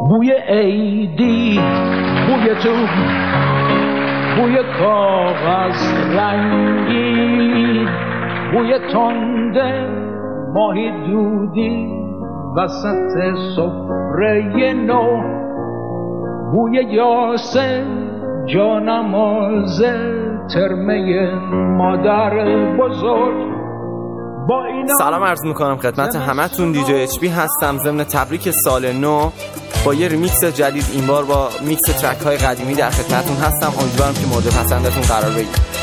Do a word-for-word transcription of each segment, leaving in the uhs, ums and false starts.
بوی عیدی، بوی تو، بوی کاغذ رنگی، بوی تنده ماهی دودی وسط سفره نو، بوی یاسه جانماز ترمه مادر بزرگ. سلام عرض میکنم خدمت همتون. دیجی اچ پی هستم. ضمن تبریک سال نو با یه ریمیکس جدید، این بار با میکس ترک های قدیمی در خدمتتون هستم. امیدوارم که مورد پسندتون قرار بگیره.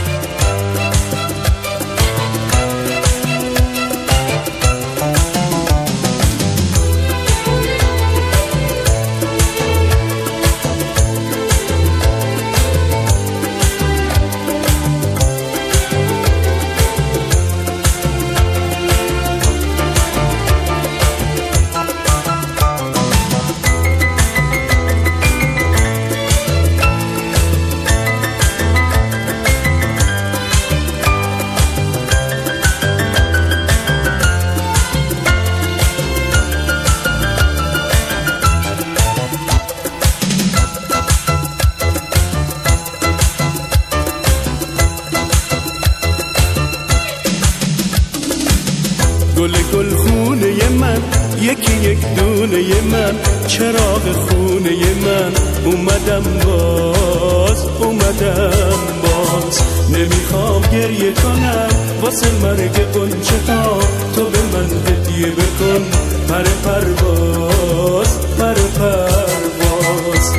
گل گل خونه من، یکی یک دونه من، چراغ خونه من، اومدم باز، اومدم باز. نمیخوام گریه کنم واسه مرگ غنچه ها، تو به من هدیه بکن پر پرواز، پر پرواز.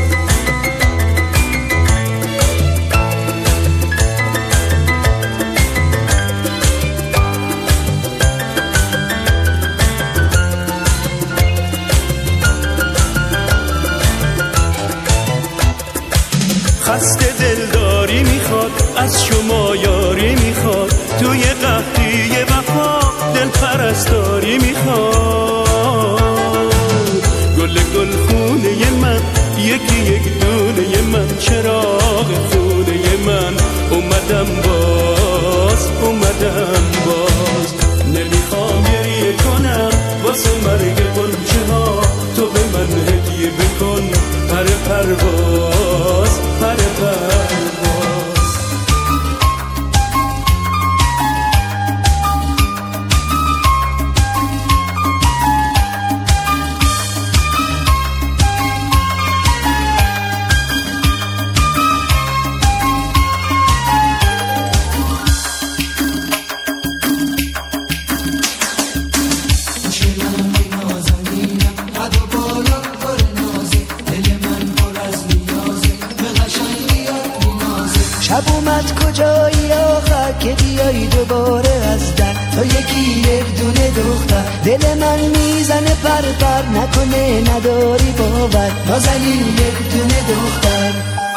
خسته دلداری میخواد، از شما یاری میخواد، توی قحطی وفا دل پرستاری میخواد. گل گل خونه من، یکی یک دونه من، چراغ خونه من، اومدم باز، اومدم باز. نمیخوام گریه کنم واسه مرگ غنچه ها، تو به من هدیه بکن پر پرواز، پر پرواز. شب اومد کجایی آخر که بیایی دوباره از در، تو یکی یک دونه دختر، دل من میزنه پر پر، نکنه نداری باور، نازنین یک دونه دختر.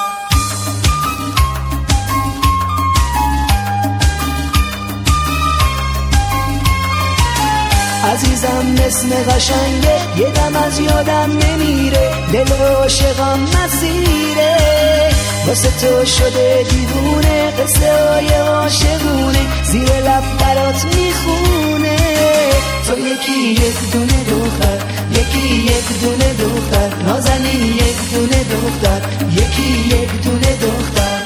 عزیزم اسم قشنگه، یه دم از یادم نمیره، دل عاشقم مسیره، واسه تو شده دیوونه، قصه های عاشقونه زیر لب برات میخونه. تو یکی یک دونه دختر، یکی یک دونه دختر، نازنین یک دونه دختر، یکی یک دونه دختر.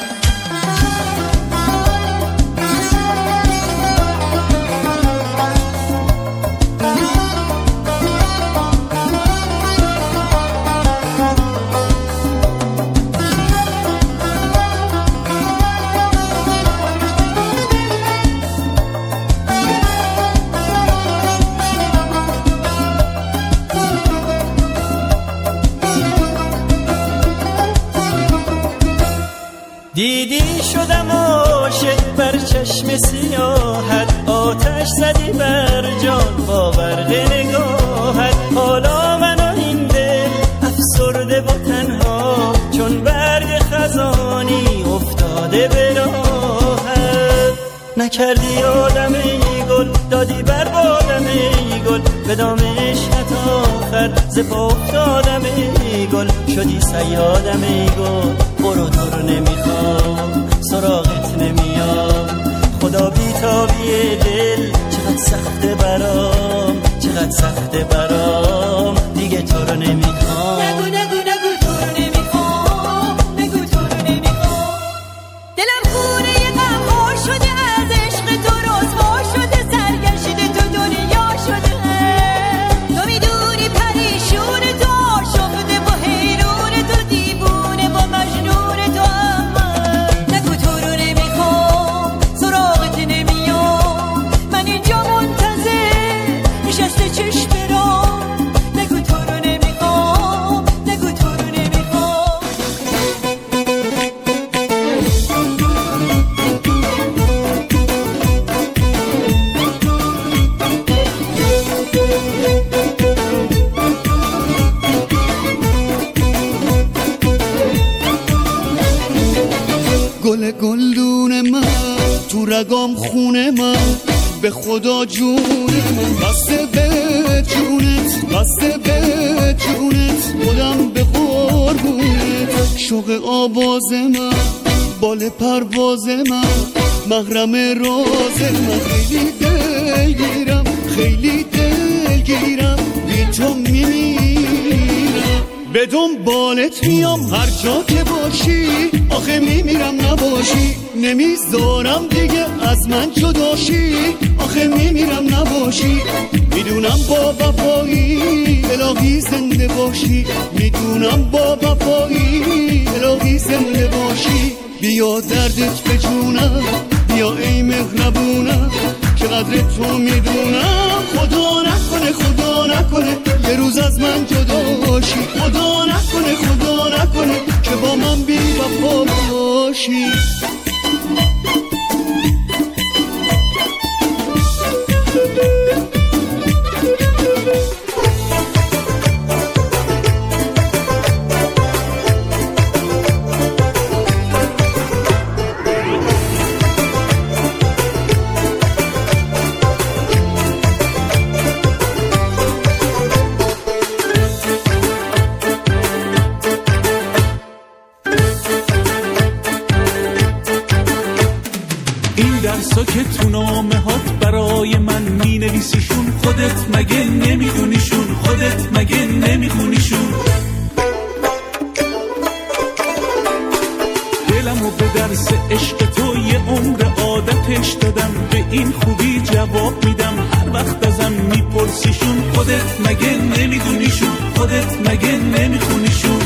دیدی شدم عاشق بر چشم سیاحت، آتش زدی بر جان با برق نگاهت. حالا من و این دل افسرده و تنها، چون برگ خزانی افتاده به راهت. نکردی آدم ای گل، دادی بر بادم ای گل، به دام عشقت آخر ز پا افتادم ای گل. شدی صیادم ای گل، برو تو رو نمیخوام، سراغت نمیام. خدا بیتابی دل چقدر سخته برام، چقدر سخته برام دیگه تو رو نمیخوام. نگو نگو نگو تو رو نمیخوام، نگو تو رو نمیخوام. دلم خونه یه غم ها شده از عشق تو، رسوا شده سرگشته تو دنیا شده. تو میدونی پریشون تو، عاشقده با حیرون تو، دیوونه با مجنون تو. اما نگو تو رو نمیخوام، سراغت نمیام، من اینجا منتظر نشسته چشم را. نگو تو رو نمیخوام، نگو تو رو نمیخوام. گل گلدون من تو رگام خونه من، به خدا جون من بسته به جونت، بسته به جونت، خودم به قربونت. شوق آواز من، بال پرواز من، محرم راز من. خیلی دلگیرم، خیلی دلگیرم، بی تو میمیرم. به دنبالت میام هر جا که باشی، آخه میمیرم نباشی. نمیذارم دیگه از من جداشی، آخه میمیرم نباشی. میدونم با وفایی الهی زنده باشی، میدونم با وفایی الهی زنده باشی. بیا دردت به جونم، بیا ای مهربونم، چقدر تو میدونم. خدا نکنه خدا نکنه یه روز از من جدا باشی، خدا نکنه خدا نکنه که با من بی وفا باشی. درسا که تو نامه هات برای من می نویسیشون، خودت مگه نمیدونیشون، خودت مگه نمیخونیشون. دلمو به درس عشق تو یه عمر عادتش دادم، به این خوبی جواب میدم هر وقت ازم میپرسیشون. خودت مگه نمیدونیشون، خودت مگه نمیخونیشون.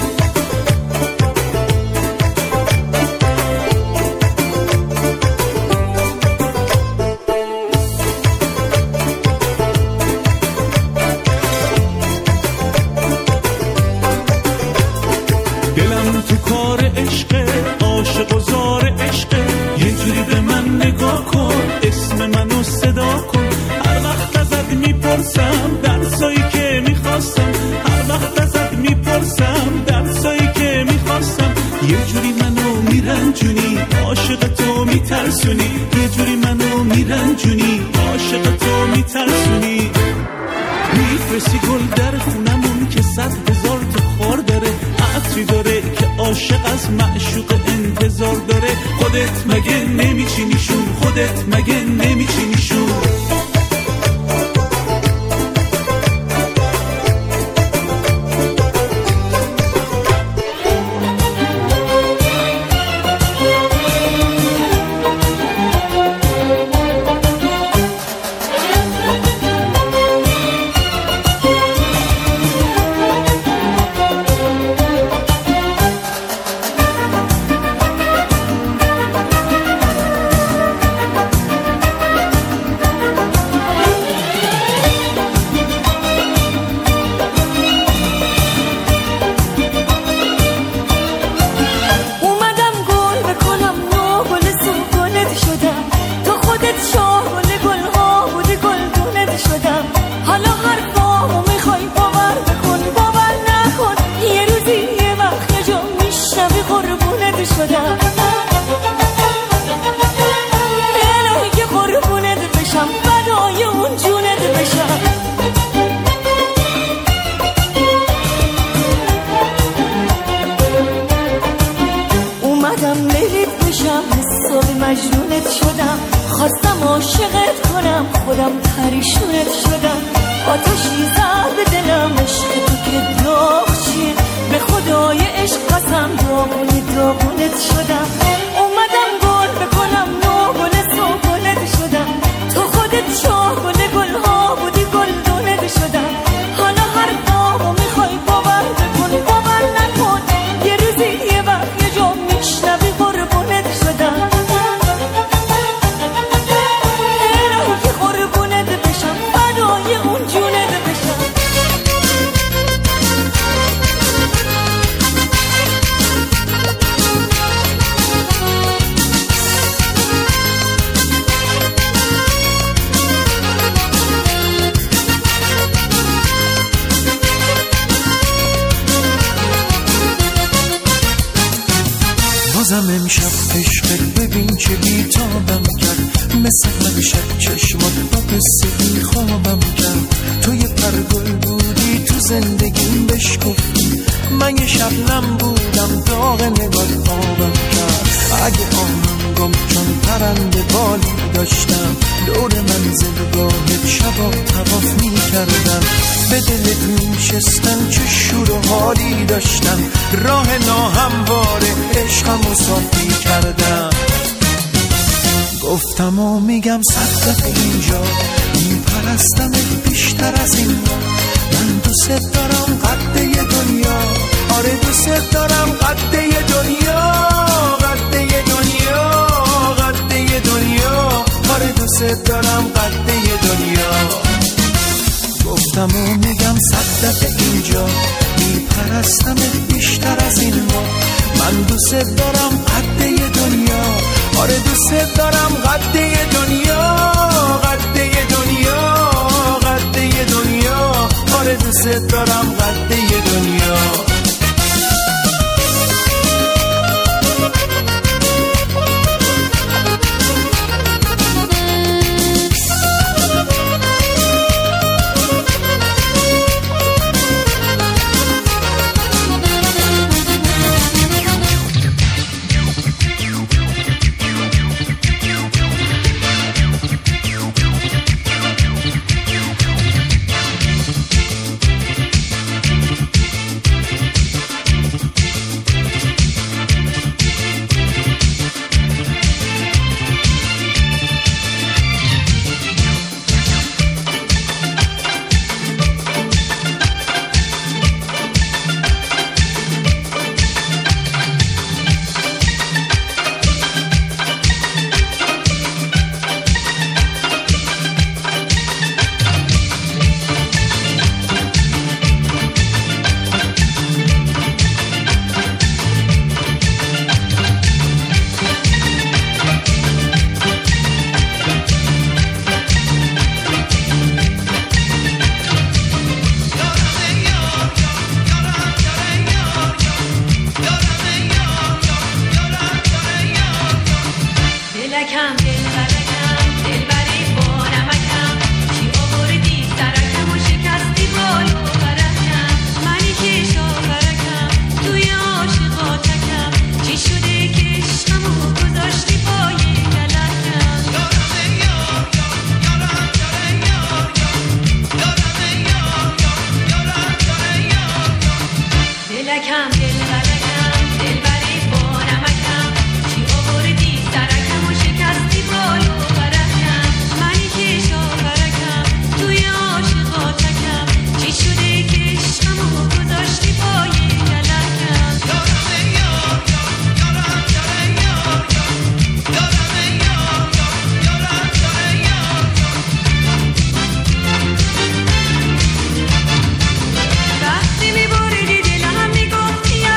تو کار عشقه، عاشق و زار عشقه، یه جوری به من نگاه کن، اسم منو صدا کن. هر وقت ازت میپرسم درسایی که میخواستم، هر وقت ازت میپرسم درسایی که میخواستم. یه جوری منو میرنجونی، عاشق تو میترسونی. یه جوری منو میرنجونی، عاشق تو میترسونی. میفرستی گل در خونمون که صد هزار تا خار داره، عطری داره که عاشق از معشوق انتظار داره. خودت مگه نمیچینیشون، خودت مگه نمیچینیشون. مجنونت شدم، خواستم عاشقت کنم، خودم پریشونت شدم. آتشی زد به دلم عشق تو که داغ چیه به خدای عشق قسم داغونه داغونت شدم اومدم گل بکنم ناگل سوگلت شدم تو خودت شاگل گلها بودی گل دونت شدم حالا هر قامو میخوای باور بکن باور نکن یه روزی یه وقت یه جا میشنوی قربونت شدم الهی که قربونت بشم فدای اون جونت بشم بازم امشب عشقت ببین چه بیتابم کرد مثل هر شب چشمات با قصه بی خوابم کرد تو یه پرگل بودی تو زندگیم بشکفتی من یه شبنم بودم داغ نگات آبم کرد اگه آنم گم چون پرنده بالی داشتم دور منزلگاهت شبا طواف می کردم به دلت می شستم چه شور و حالی داشتم راه ناهمواره عشقم و صافی کردم گفتم و میگم صد دفعه اینجا میپرستمت بیشتر از این من دوست دارم قد یه دنیا آره دوست دارم قد یه دنیا قد یه دنیا قد یه دنیا آره دوست دارم قد یه دنیا گفتم و میگم صد دفعه اینجا میپرستمت بیشتر از این ما من دوست دارم قد یه دنیا آره دوست دارم قد یه دنیا قد یه دنیا قد یه دنیا آره دوست دارم قد یه دنیا وقتی میبریدی دلم میگفتی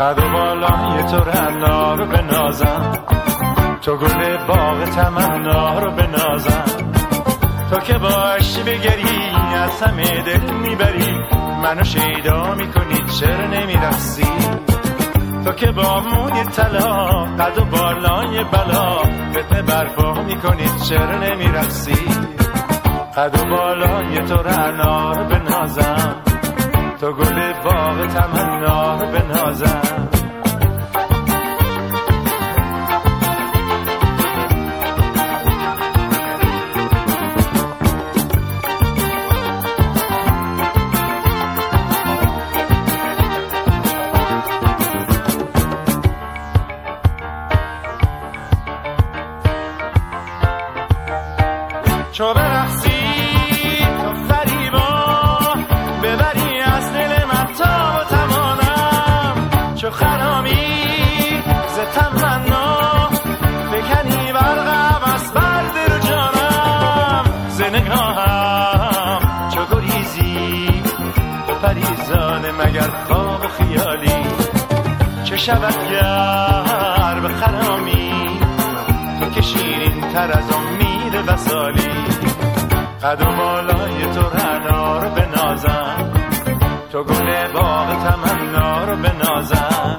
قد و بالای تو رعنا رو بنازم، تو گل باغ تمنا رو بنازم، تو که باش بگری از همه دل میبری، منو شیدا میکنی چرا نمیرقصی، تو که با موی طلا قد و بالای بلا فتنه برپا میکنی چرا نمیرقصی، قد و بالای تو رعنا رو بنازم، تو گل باغ تمنا رو بنازم. چو برقصی تو فریبا ببری از دل من تا و توانم، چو خرامی ز تمنا بکنی برقم از بر دل و جانم، ز نگاهم چو گریزی تو پریزانه مگر خواب خیالی، چه شود گر به خرامی تو که شیرین تر از امید وصالی، قد و بالای تو رعنا رو بنازم، تو گل باغ تمنا رو بنازم.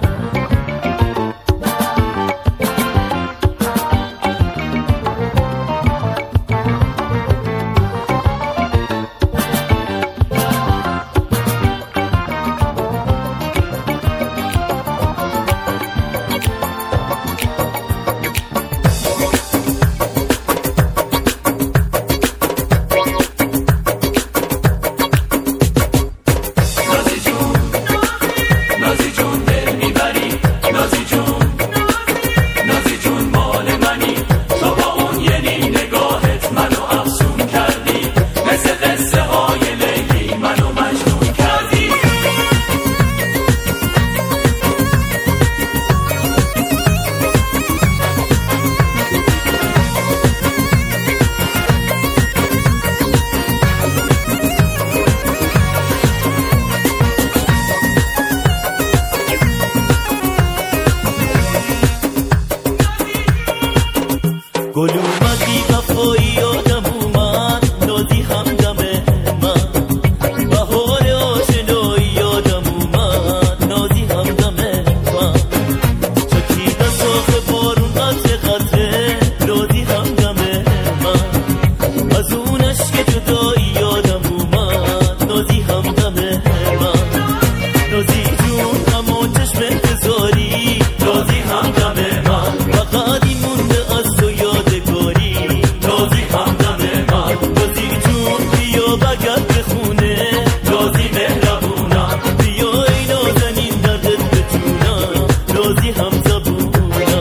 گل اومدی وفایی یادم اومد، نازی همدم من، بهار آشنایی یادم اومد، نازی همدم من، چکیده ساخ بارون قطره قطره، نازی همدم من، از اون عشق جدایی یادم اومد، نازی همدم من، نازی جون همون چشم انتظاری، نازی همدم من، فقط این مونده از تو یادگاری، نازی همدم من، نازی جون بیا بگرد به خونه، نازی مهربونم، بیا ای نازنین دردت بتونم، نازی همزبونم.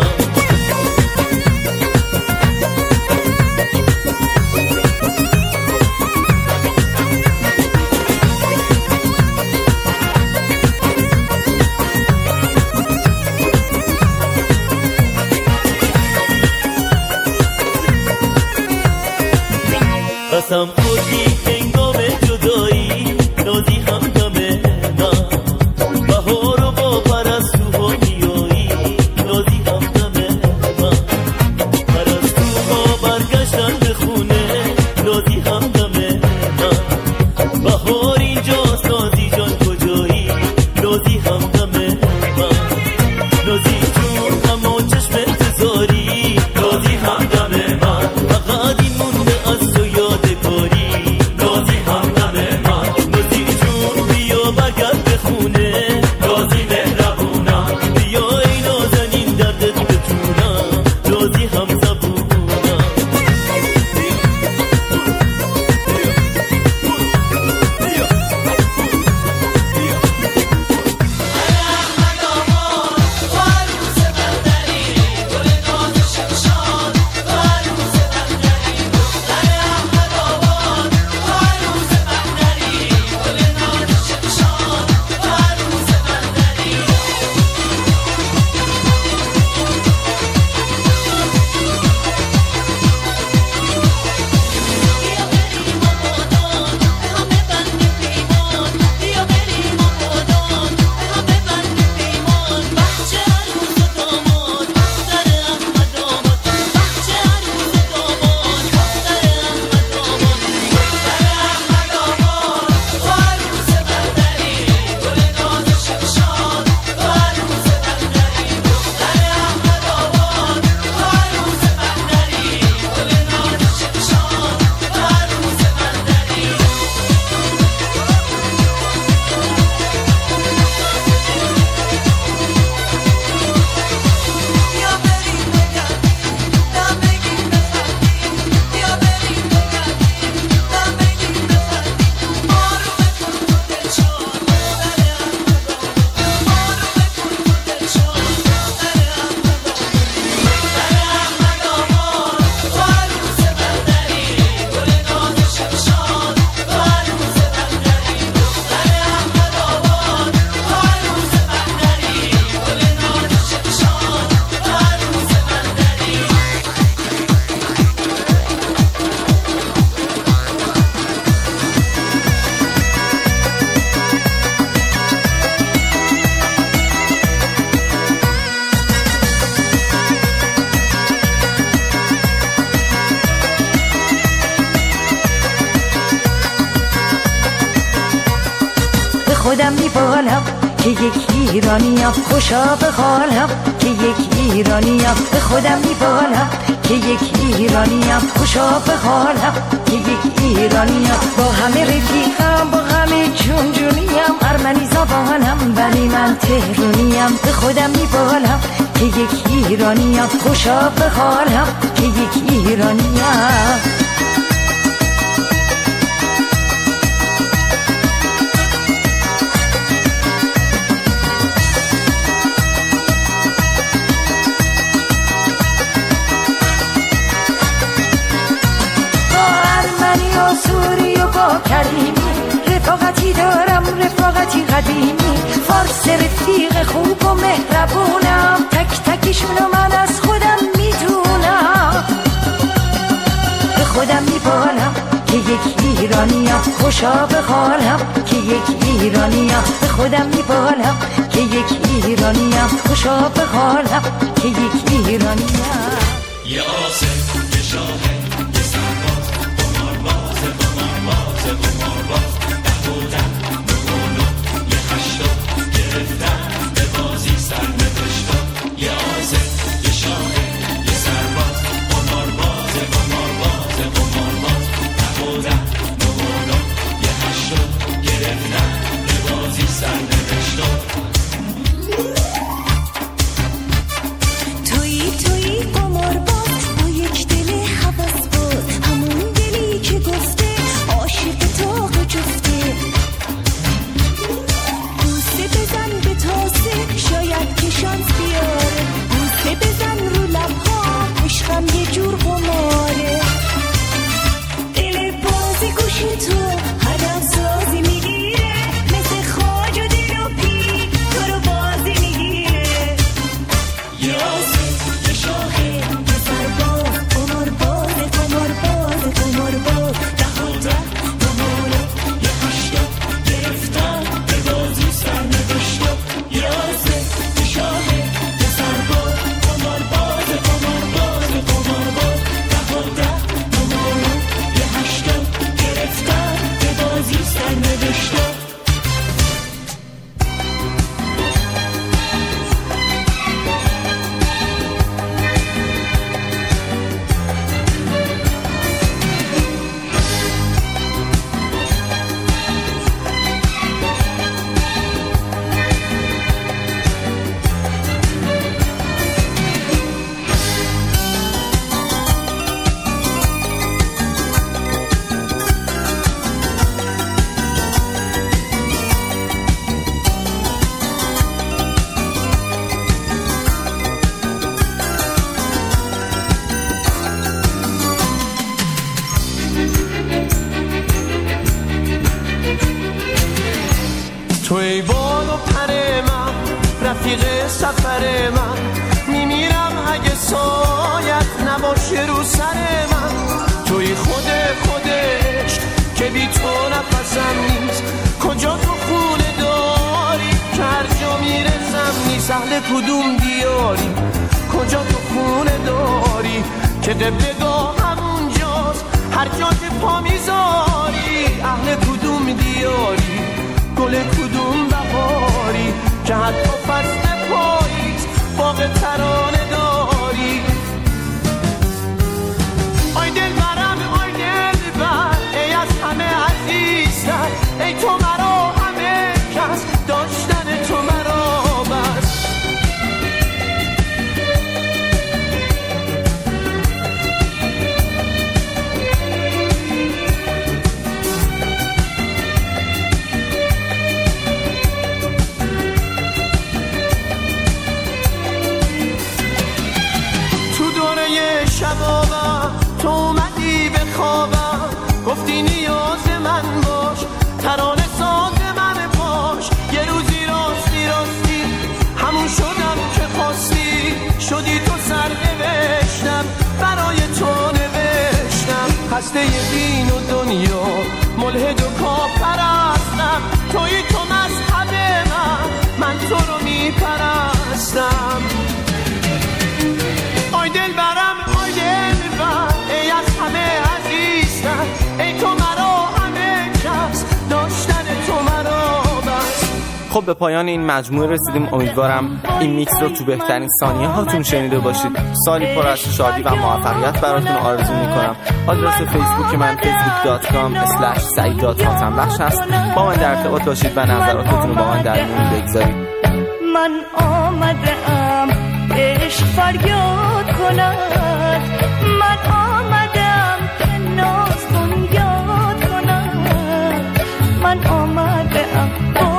قسم خوردی هنگام جدایی، نازی همدم من، بهار و با پرستوها میایی، نازی همدم من، پرستوها برگشتن به خونه، نازی همدم من، بهار اینجاست نازی جان کجایی، نازی همدم من، نازی جون همون چشم انتظاری، نازی همدم من، فقط این مونده از تو یادگاری، که یک ایرانیم، خوشا به حالم که یک ایرانیم، به خودم میبالم که یک ایرانیم، خوشا به حالم که یک ایرانیم. با همه رفیقم، با همه جون جونیم، ارمنی زبانم ولی من تهرونیم، به خودم میبالم که یک ایرانیم، خوشا به حالم که یک ایرانیم. سوری و با کریمی رفاقتی دارم، رفاقتی قدیمی، فارس رفیق خوب و مهربونم، تک تکشونو من از خودم میدونم، به خودم میبالم که یک ایرانیم، خوشا به حالم که یک ایرانیم، به خودم میبالم که یک ایرانیم، خوشا به حالم که یک ایرانیم. یه آسف یه شاهد یه سرباز قمارباز قمارباز قمارباز دهودن نمونو یه هشتاد گرفتن به بازی سر نوشتن. یه آسف یه شاهد یه سرباز قمارباز قمارباز قمارباز دهودن نمونو یه هشتاد گرفتن به بازی سر نوشتن. تویی تویی قمارباز با یک دل حواسباز، همون دلی که گفته عاشق تاق جفته، بوسه بزن به تاسه شاید که شانس بیاره، بوسه بزن رو لبها عشقم یه جور قماره، دل بازی گوشی تو هدف سازی میگیره، مثل خاج و دل و پی تو رو بازی میگیره. یه آسف یه شاهد یه سرباز قمارباز قمارباز قمارباز دهودن نمونو یه هشتاد گرفتن به بازی سر نوشتن. یه آسف یه شاهد یه سرباز قمارباز قمارباز قمارباز دهودن نمونو یه هشتاد گرفتن به بازی سر نوشتن. تو ای باد و پر من، رفیق سفر من، میمیرم اگه سایت نباشه رو سر من. توی خود خودش که بی تو نفسم نیست، کجا تو خونه داری که هر جا میرسم نیست. اهل کدوم دیاری کجا تو خونه داری که قبلگاه همونجاست هر جا که پا میذاری. اهل کدوم دیاری گل کدوم بهاری که حتی فصل پاییز باغ ترانه داری. آی دل برم آی دل بر ای از همه عزیزتر، ای تو مرا همه کس داشتن تو مرا بس. شبابم تو اومدی به خوابم، گفتی نیاز من باش، ترانه ساز من باش. یه روزی راستی راستی همون شدم که خواستی، شدی تو سر نوشتم برای تو نوشتم. خسته دین و دنیا ملحد و کافر هستم، توی تو مذهب من، من تو رو میپرستم. آی دل برم آی دل بر ای از همه عزیزتر، ای تو مرا همه کس داشتن تو مرا بس. خب به پایان این مجموعه رسیدیم. امیدوارم این میکس رو تو بهترین ثانیه هاتون شنیده باشید. سالی پر از شادی و موفقیت براتون آرزو میکنم. آدرس فیسبوک من فیسبوک دات کام اسلش سعید دات حاتمبخش هست. با من در ارتباط باشید و نظراتتون رو با من در میون بگذارید. من آمدم عشق فریاد کند، من آمدم که ناز بنیاد کند، من آمدم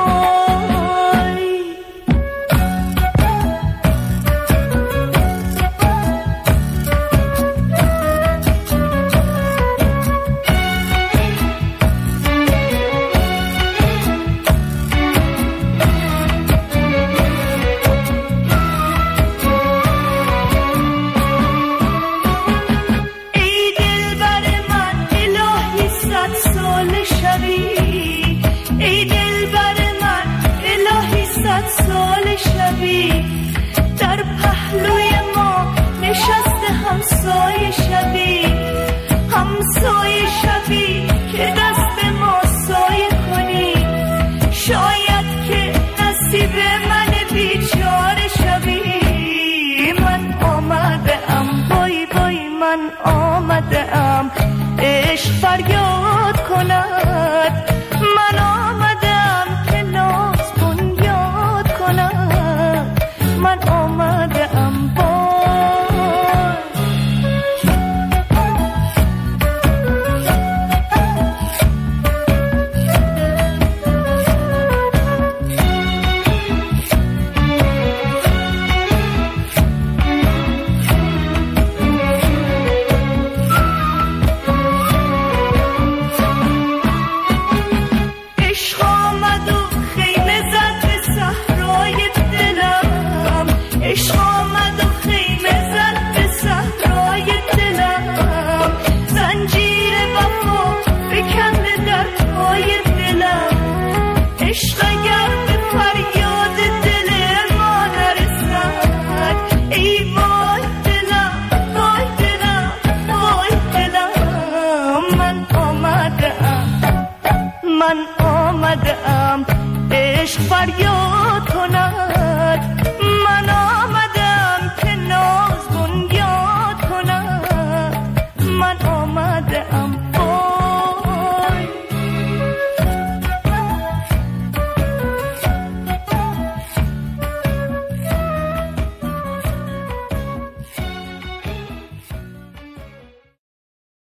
در پهلوی ما نشسته همسایه شبی، همسایه شبی که دست ما سایه کنی، شاید که نصیب من بیچاره شبی. من آمدم بای بای من آمدم عشق فریاد کند، من آمدم که ناز بنیاد کند، من